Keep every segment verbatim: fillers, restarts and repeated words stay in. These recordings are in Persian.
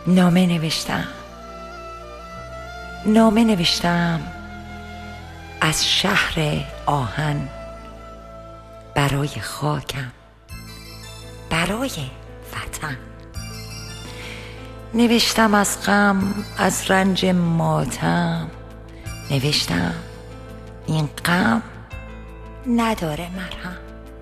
نامه نوشتم نامه نوشتم از شهر آهن برای خاکم، برای وطن. نوشتم از غم، از رنج ماتم، نوشتم این غم نداره مرهم.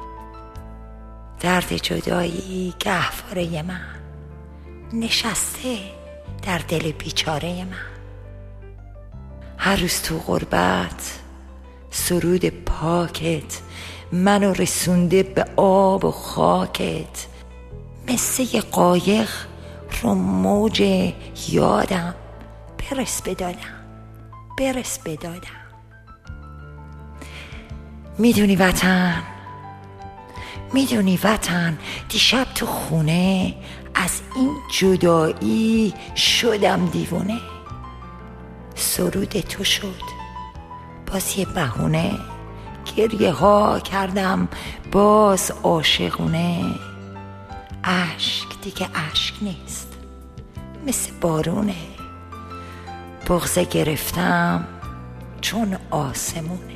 درد جدایی گهواره من نشسته در دل بیچاره من. هر روز تو غربت سرود پاکت منو رسونده به آب و خاکت. مثل یه قایق رو موج یادم برس بدادم برس بدادم. میدونی وطن میدونی وطن دیشب تو خونه از این جدایی شدم دیوونه. سرود تو شد باز یه بهونه، گریه ها کردم باز عاشقونه. اشک دیگه اشک نیست، مثل بارونه. بغضه گرفتم چون آسمونه.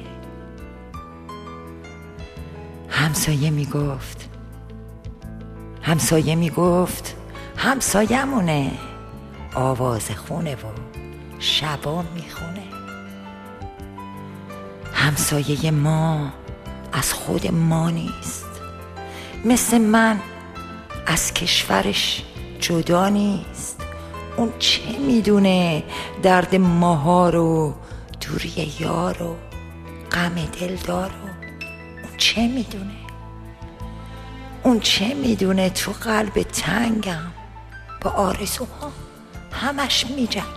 همسایه میگفت همسایه میگفت همسایمونه، آواز خونه و شبا میخونه. همسایه ما از خود ما نیست، مثل من از کشورش جدا نیست. اون چه میدونه درد ماها رو، دوری یار و غم دلدار رو. اون چه میدونه اون چه میدونه تو قلب تنگم با آرزوها همش میجنگم.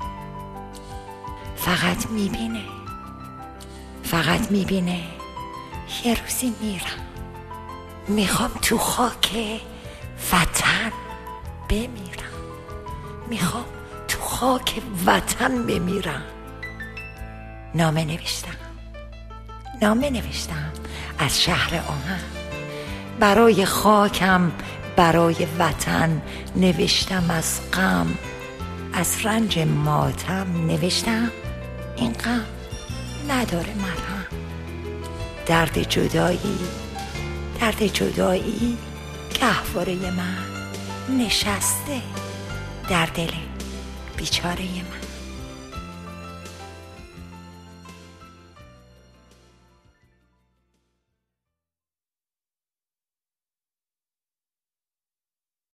فقط میبینه فقط میبینه یه روزی میرم، میخوام تو خاک وطن بمیرم. میخوام تو خاک وطن بمیرم. نامه نوشتم نامه نوشتم از شهر آهن برای خاکم، برای وطن. نوشتم از غم، از رنج ماتم. نوشتم این غم نداره مرهم. درد جدایی درد جدایی گهواره من نشسته در دل بیچاره من.